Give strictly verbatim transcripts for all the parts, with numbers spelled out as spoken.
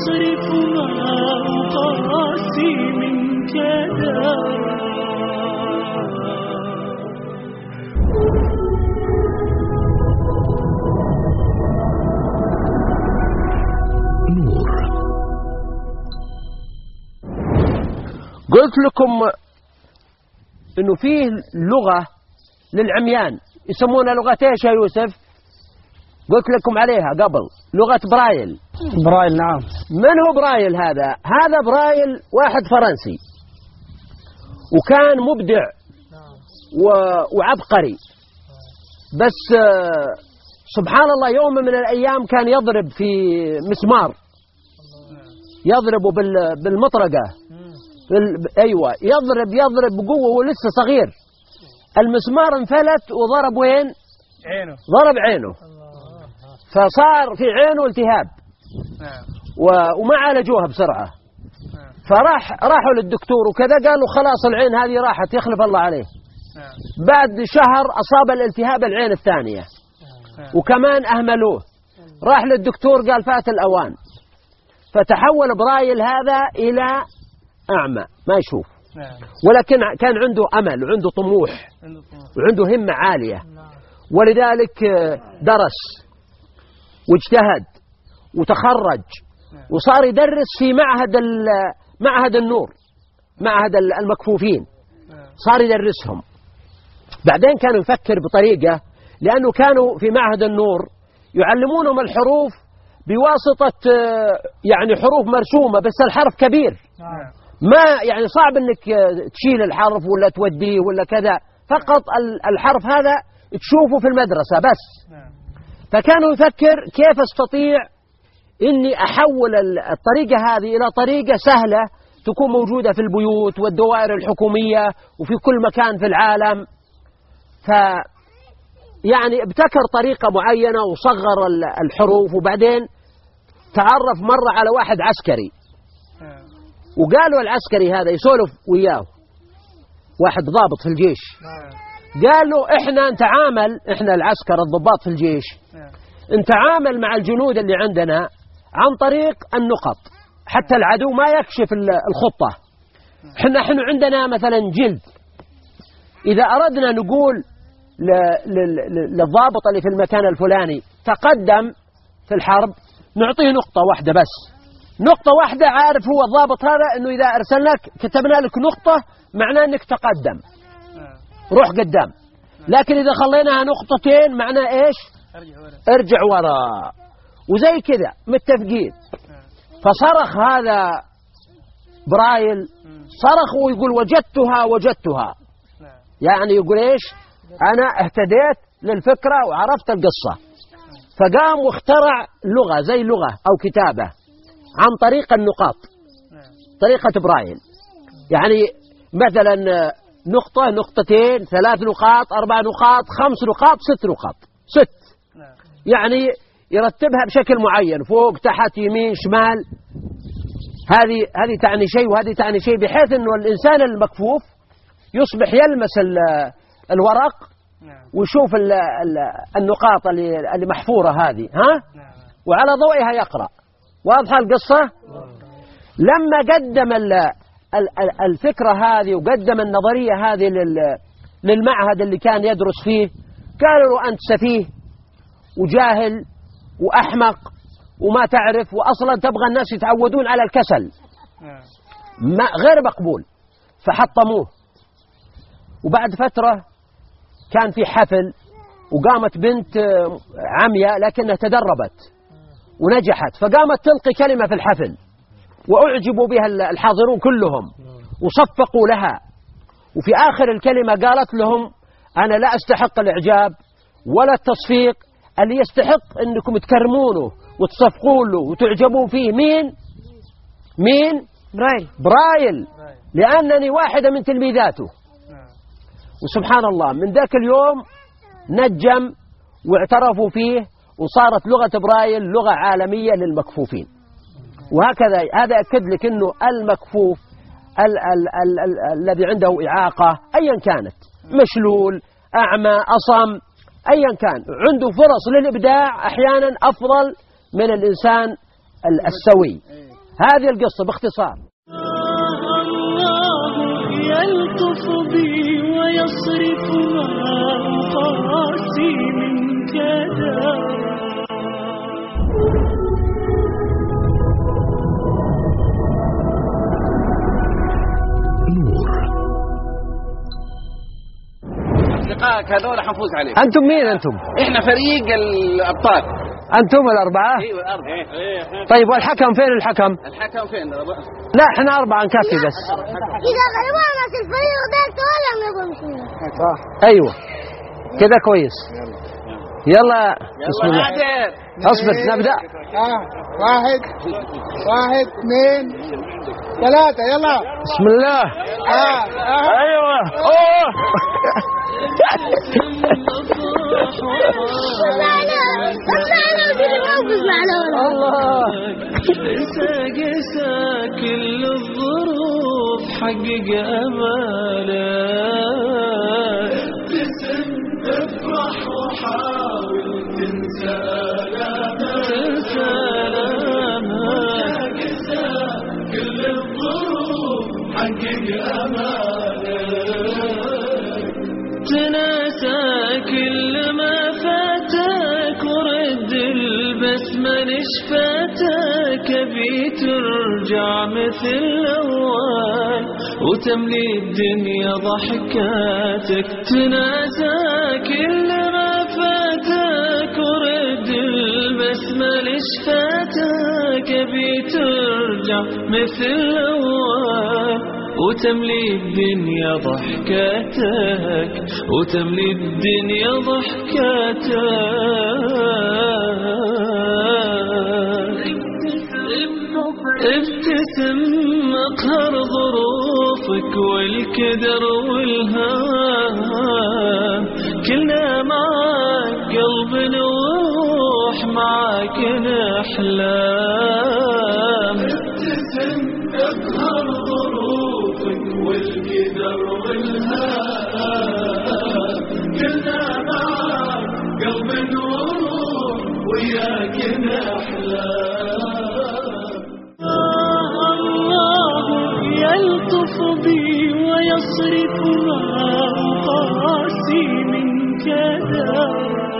أصرف ما أقاسي من كلام. قلت لكم انه فيه لغة للعميان يسمونها لغة ايش يا يوسف؟ قلت لكم عليها قبل، لغة برايل. برايل نعم. من هو برايل هذا؟ هذا برايل واحد فرنسي وكان مبدع وعبقري، بس سبحان الله يوم من الأيام كان يضرب في مسمار، يضربه بالمطرقة، أيوة يضرب يضرب بقوة ولسه صغير، المسمار انفلت وضرب وين؟ عينه، ضرب عينه، فصار في عينه التهاب وما عالجوها بسرعة، فراح راحوا للدكتور وكذا قالوا خلاص العين هذه راحت يخلف الله عليه. بعد شهر أصاب الالتهاب العين الثانية وكمان أهملوه، راح للدكتور قال فات الأوان، فتحول برايل هذا إلى أعمى ما يشوف، ولكن كان عنده أمل وعنده طموح وعنده همة عالية، ولذلك درس واجتهد وتخرج وصار يدرس في معهد معهد النور، معهد المكفوفين، صار يدرسهم. بعدين كانوا يفكر بطريقة، لأنه كانوا في معهد النور يعلمونهم الحروف بواسطة يعني حروف مرسومة، بس الحرف كبير ما يعني صعب انك تشيل الحرف ولا توديه ولا كذا، فقط الحرف هذا تشوفه في المدرسة بس. فكانوا يفكر كيف استطيع اني احول الطريقة هذه الى طريقة سهلة تكون موجودة في البيوت والدوائر الحكومية وفي كل مكان في العالم. ف يعني ابتكر طريقة معينة وصغر الحروف، وبعدين تعرف مرة على واحد عسكري وقالوا العسكري هذا يسولف وياه، واحد ضابط في الجيش، قالوا احنا نتعامل، احنا العسكر الضباط في الجيش نتعامل مع الجنود اللي عندنا عن طريق النقط حتى العدو ما يكشف الخطة. احنا احنا عندنا مثلا جلد، اذا اردنا نقول للضابط اللي في المكان الفلاني تقدم في الحرب نعطيه نقطة واحدة بس، نقطة واحدة، عارف هو الضابط هذا انه اذا ارسلناك كتبنا لك نقطة معناه انك تقدم روح قدام، لكن اذا خليناها نقطتين معناه ايش؟ ارجع وراء، وزي كذا متفقين. فصرخ هذا برايل، صرخ ويقول وجدتها وجدتها، يعني يقول ايش؟ انا اهتديت للفكرة وعرفت القصة. فقام واخترع لغة زي لغة او كتابة عن طريق النقاط، طريقة برايل، يعني مثلا نقطة، نقطتين، ثلاث نقاط، أربع نقاط، خمس نقاط، ست نقاط، ست، يعني يرتبها بشكل معين، فوق تحت يمين شمال. هذه هذه تعني شيء وهذه تعني شيء، بحيث انه الانسان المكفوف يصبح يلمس الورق ويشوف النقاط اللي اللي محفورة هذه، ها، وعلى ضوئها يقرأ. واضحة القصة؟ لما قدم الفكرة هذه وقدم النظرية هذه للمعهد اللي كان يدرس فيه، قالوا له أنت سفيه وجاهل وأحمق وما تعرف، وأصلا تبغى الناس يتعودون على الكسل، ما غير مقبول. فحطموه. وبعد فترة كان في حفل وقامت بنت عمياء لكنها تدربت ونجحت، فقامت تلقي كلمة في الحفل وأعجبوا بها الحاضرون كلهم وصفقوا لها، وفي آخر الكلمة قالت لهم أنا لا أستحق الإعجاب ولا التصفيق، اللي يستحق أنكم تكرمونه وتصفقوا له وتعجبون فيه مين؟ مين؟ برايل. برايل، لأنني واحدة من تلميذاته. وسبحان الله من ذاك اليوم نجم واعترفوا فيه، وصارت لغة برايل لغة عالمية للمكفوفين. وهكذا هذا أكد لك أنه المكفوف ال ال ال ال الذي عنده إعاقة أيا كانت، مشلول، أعمى، أصم، أيا كان، عنده فرص للإبداع أحيانا أفضل من الإنسان السوي. هذه القصة باختصار. الله يلطف بي ويصرف ما أقاسي من كدر. أصدقائك هذول حنفوز عليهم. أنتم مين أنتم؟ إحنا فريق الأبطال. أنتم الأربعة؟ أيوة الأربعة. طيب والحكم فين الحكم؟ الحكم فين؟ لا إحنا أربعة نكفي بس. إذا غلبوا ناس الفريق ده تولى ما يقومش. أيوة كذا كويس. يلا بسم الله. نادر. أصبر نبدأ. آه. واحد واحد اثنين ثلاثة يلا. بسم الله. آه. آه. أيوة. أوه. الله. انسى قسى كل الظروف حقق امالك. ابتسم افرح وحاول تنسى آلامك. تنسى آلامك. قسى كل الظروف حقق امالك. تناسى كل ما فاتك ورد البسمة نشفاتك. أبي ترجع مثل الأول وتملي الدنيا ضحكاتك. تناسى كل ما فاتك ورد البسمة نشفاتك. أبي ترجع مثل الأول وتملي الدنيا ضحكاتك. وتملي الدنيا ضحكاتك. ابتسم اقهر ظروفك والكدر والهام. كلنا معاك قلب وروح معاك نحلام. ابتسم اقهر ظروفك والكدر والهام. كلنا معاك قلب وروح وياك نحلام. يلطف بي ويصرف ما أقاسي من كدر.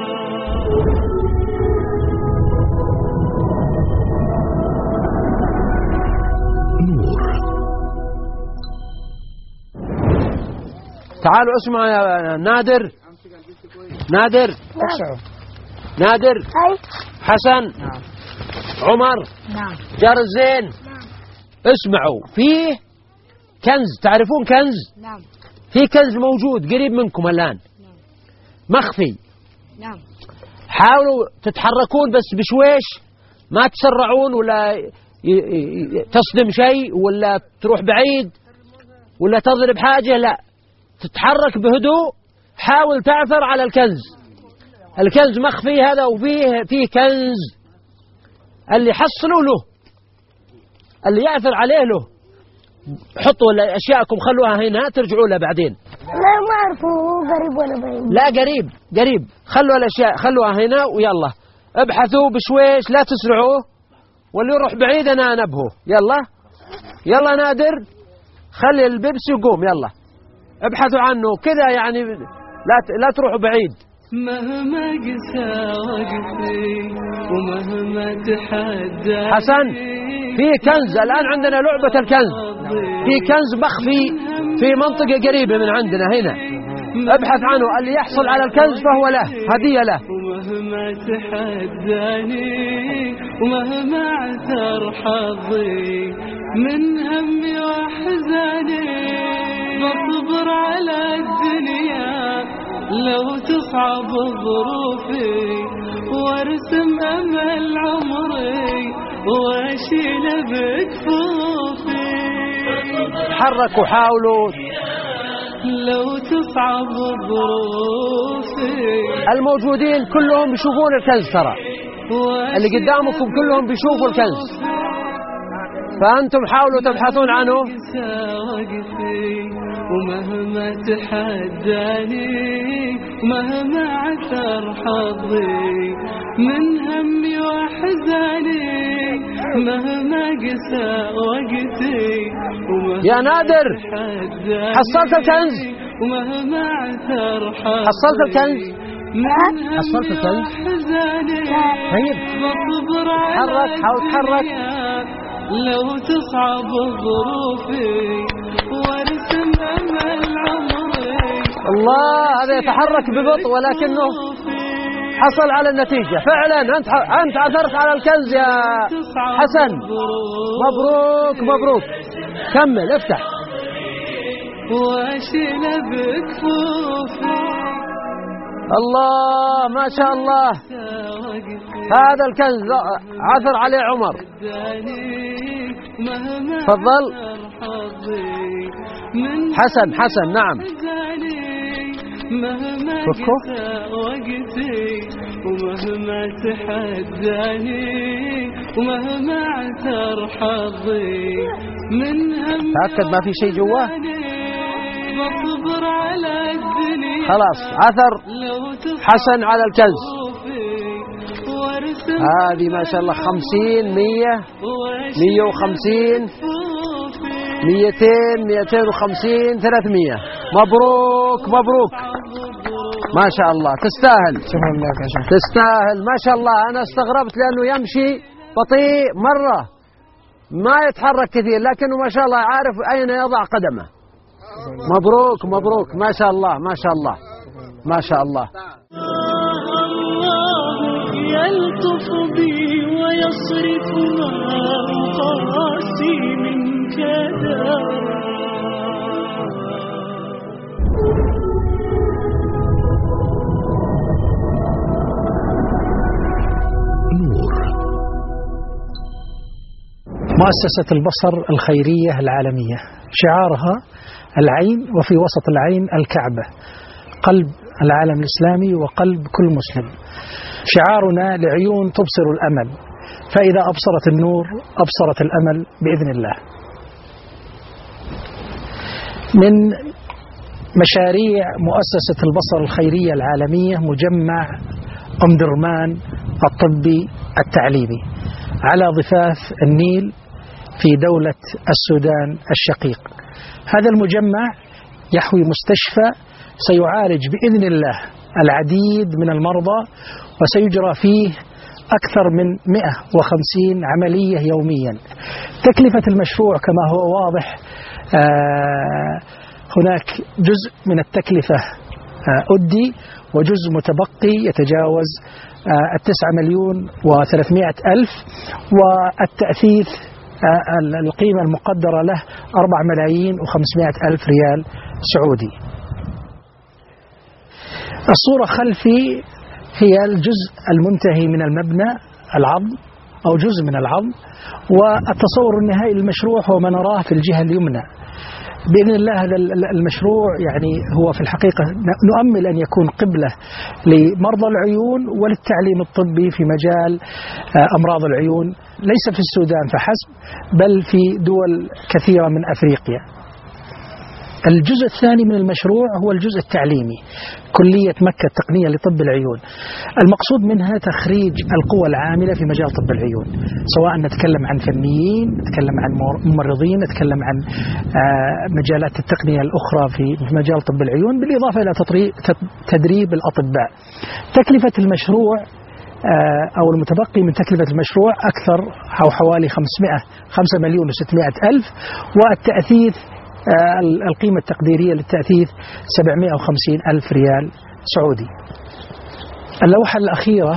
تعالوا اسمع يا نادر. نادر. نادر. حسن. عمر. جار الزين. اسمعوا، فيه كنز، تعرفون كنز؟ نعم. في كنز موجود قريب منكم الآن. نعم. مخفي. نعم. حاولوا تتحركون بس بشويش، ما تسرعون ولا تصدم شيء ولا تروح بعيد ولا تضرب حاجة، لا تتحرك بهدوء. حاول تعثر على الكنز. الكنز مخفي هذا، وفيه فيه كنز. اللي حصلوا له، اللي يعثر عليه له. حطوا أشياءكم خلوها هنا، ترجعوا له بعدين. لا ما أعرفوا قريب ولا بعيد. لا قريب قريب. خلوا الأشياء خلوها هنا ويلا ابحثوا بشويش، لا تسرعوا، واللي يروح بعيد أنا أنبهه. يلا يلا نادر، خلي البيبسي يقوم. يلا ابحثوا عنه كذا، يعني لا لا تروحوا بعيد. مهما قسى وقفي ومهما تحدى. حسن، في كنز الآن عندنا، لعبة الكنز. في كنز مخفي في منطقة قريبة من عندنا هنا، ابحث عنه. اللي يحصل على الكنز فهو له، هدية له. ومهما تحداني ومهما عثر حظي من همي وحزاني. بصبر على الدنيا لو تصعب ظروفي، وارسم أمل عمري واشيل بكفوفي. تحركوا، حاولوا. لو تصعب ظروفي الموجودين كلهم بيشوفون الكنز، ترى اللي قدامكم كلهم بيشوفوا الكنز، فأنتم حاولوا تبحثون عنه. ومهما تحداني ومهما عثر حظي من همي وحزاني. مهما قسى وقتي يا نادر حصلت الكنز؟ ومهما عثر حظي حصلت الكنز؟ حصلت الكنز؟ طيب تحرك، حاول تحرك. لو تصعب ظروفي وارسم امل عمري. الله، هذا يتحرك ببطء ولكنه حصل على النتيجة فعلا. أنت أنت عثرت على الكنز يا حسن. مبروك مبروك. كمل افتح. واشيل بكفوفي. الله ما شاء الله، هذا الكنز عثر عليه عمر. تفضل حسن. حسن نعم. مهما وقتي ومهما تحداني ومهما عثر حظي من هم. تأكد ما في شيء جواه. بصبر على الدنيا. خلاص عثر حسن على الكنز. هذه ما شاء الله خمسين، مية، مية وخمسين، ميتين، ميتين وخمسين، ثلاثمية. مبروك مبروك ما شاء الله، تستاهل. تستاهل ما شاء الله. أنا استغربت لأنه يمشي بطيء مرة، ما يتحرك كثير، لكنه ما شاء الله عارف أين يضع قدمه. مبروك مبروك ما شاء الله ما شاء الله ما شاء الله. يلطف بي ويصرف ما قاسي من كذا. مؤسسة البصر الخيرية العالمية شعارها العين، وفي وسط العين الكعبة، قلب العالم الإسلامي وقلب كل مسلم. شعارنا لعيون تبصر الأمل، فإذا أبصرت النور أبصرت الأمل بإذن الله. من مشاريع مؤسسة البصر الخيرية العالمية مجمع أم درمان الطبي التعليمي على ضفاف النيل في دولة السودان الشقيق. هذا المجمع يحوي مستشفى سيعالج بإذن الله العديد من المرضى، وسيجرى فيه أكثر من مئة وخمسين عملية يوميا. تكلفة المشروع كما هو واضح، آه هناك جزء من التكلفة آه أدي، وجزء متبقي يتجاوز آه التسعة مليون وثلاثمائة ألف، والتأثيث آه القيمة المقدرة له أربع ملايين وخمسمائة ألف ريال سعودي. الصورة خلفي هي الجزء المنتهي من المبنى، العظم أو جزء من العظم، والتصور النهائي للمشروع هو ما نراه في الجهة اليمنى. بإذن الله هذا المشروع يعني هو في الحقيقة نؤمل أن يكون قبلة لمرضى العيون وللتعليم الطبي في مجال أمراض العيون، ليس في السودان فحسب بل في دول كثيرة من أفريقيا. الجزء الثاني من المشروع هو الجزء التعليمي، كلية مكة التقنية لطب العيون. المقصود منها تخريج القوى العاملة في مجال طب العيون، سواء نتكلم عن فنيين، نتكلم عن ممرضين، نتكلم عن مجالات التقنية الأخرى في مجال طب العيون، بالإضافة إلى تدريب الأطباء. تكلفة المشروع أو المتبقي من تكلفة المشروع أكثر أو حوالي خمسمائة خمسة مليون وستمائة ألف، والتأثيث القيمة التقديرية للتأثيث سبعمائة وخمسين ألف ريال سعودي. اللوحة الأخيرة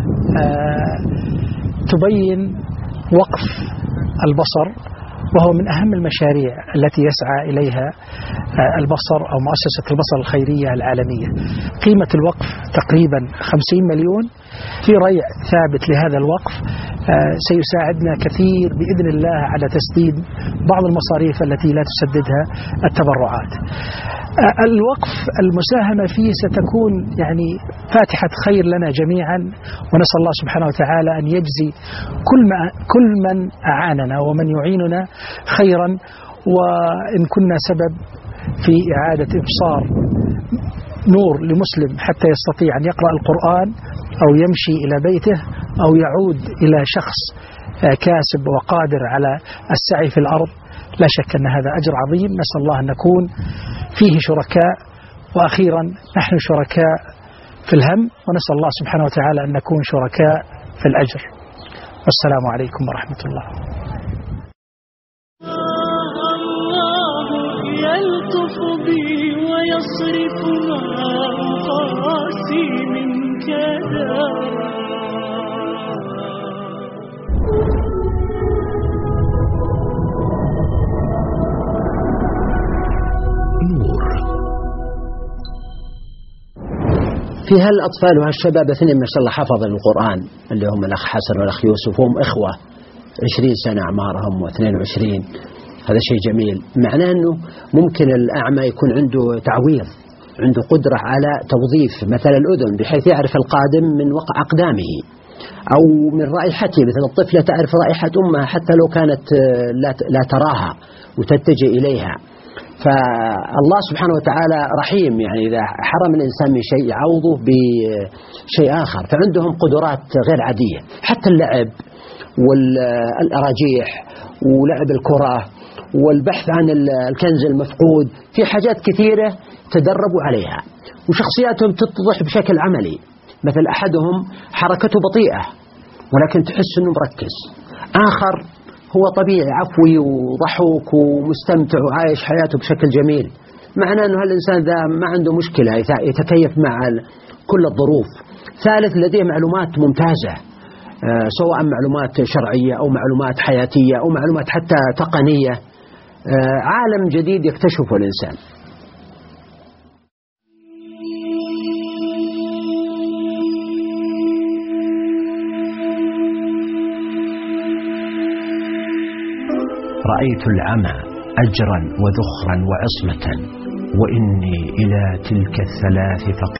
تبين وقف البصر، وهو من أهم المشاريع التي يسعى إليها البصر أو مؤسسة البصر الخيرية العالمية. قيمة الوقف تقريبا خمسين مليون. في ريع ثابت لهذا الوقف سيساعدنا كثير بإذن الله على تسديد بعض المصاريف التي لا تسددها التبرعات. الوقف المساهمة فيه ستكون يعني فاتحة خير لنا جميعا، ونسأل الله سبحانه وتعالى أن يجزي كل ما كل من أعاننا ومن يعيننا خيرا، وإن كنا سبب في إعادة إبصار نور لمسلم حتى يستطيع أن يقرأ القرآن أو يمشي إلى بيته أو يعود إلى شخص كاسب وقادر على السعي في الأرض، لا شك أن هذا أجر عظيم. نسأل الله أن نكون فيه شركاء. وأخيرا نحن شركاء في الهم، ونسأل الله سبحانه وتعالى أن نكون شركاء في الأجر. والسلام عليكم ورحمة الله. يلطف بي ويصرف ما أقاسي من كذا. في هالأطفال وهالشباب اثنين ما شاء الله حفظوا القرآن، اللي هم الأخ حسن والأخ يوسف، هم إخوة عشرين سنة أعمارهم واثنين وعشرين. هذا شيء جميل، معناه أنه ممكن الأعمى يكون عنده تعويض، عنده قدرة على توظيف مثل الأذن بحيث يعرف القادم من وقع أقدامه، أو من رائحته، مثل الطفلة تعرف رائحة أمها حتى لو كانت لا تراها وتتجه إليها. فالله سبحانه وتعالى رحيم، يعني إذا حرم الإنسان من شيء يعوضه بشيء آخر. فعندهم قدرات غير عادية، حتى اللعب والأراجيح ولعب الكرة والبحث عن الكنز المفقود، في حاجات كثيرة تدربوا عليها، وشخصياتهم تتضح بشكل عملي. مثل أحدهم حركته بطيئة ولكن تحس أنه مركز، آخر هو طبيعي عفوي وضحوك ومستمتع وعايش حياته بشكل جميل. معناه أنه هالإنسان ذا ما عنده مشكلة يتكيف مع كل الظروف. ثالث، لديه معلومات ممتازة، سواء معلومات شرعية أو معلومات حياتية أو معلومات حتى تقنية. عالم جديد يكتشفه الإنسان. رأيت العمى أجرا وذخرا وعصمة، وإني إلى تلك الثلاث فقط.